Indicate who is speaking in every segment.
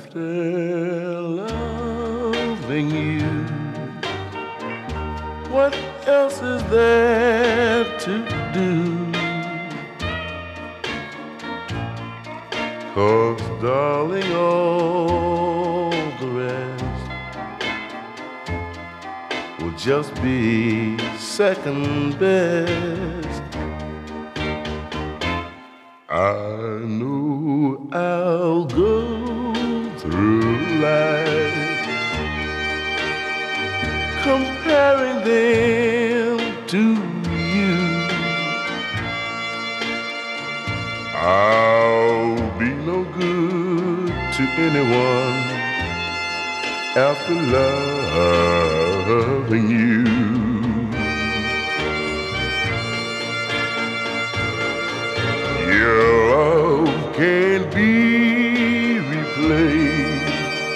Speaker 1: After loving you, what else is there to do? 'Cause darling, all the rest will just be second best. I know I'll go through life comparing them to you. I'll be no good to anyone after loving you. Your love can't be replaced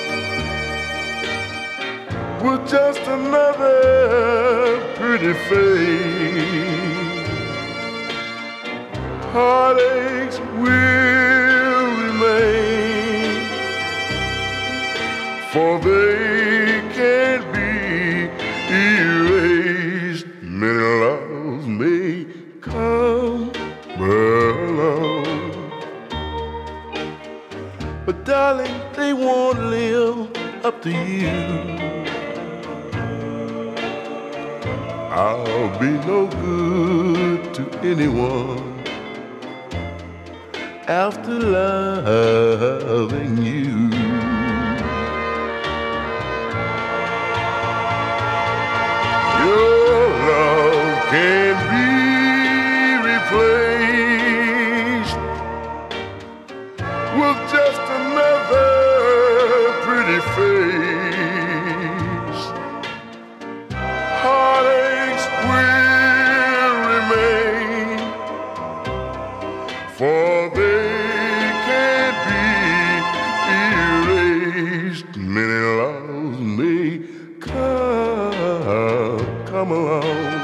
Speaker 1: with just another pretty face. Heartaches will remain, for they can't be erased. Many loves may come along, but darling, they won't live up to you. I'll be no good to anyone after loving you. Your love can't be replaced with just another pretty face. Heartaches will remain, for they can't be erased. Many loves may come along,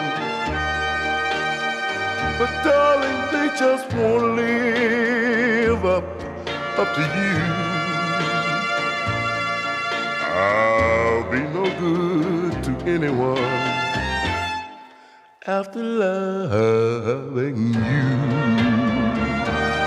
Speaker 1: but darling, they just won't live up to you. I'll be no good to anyone after loving you.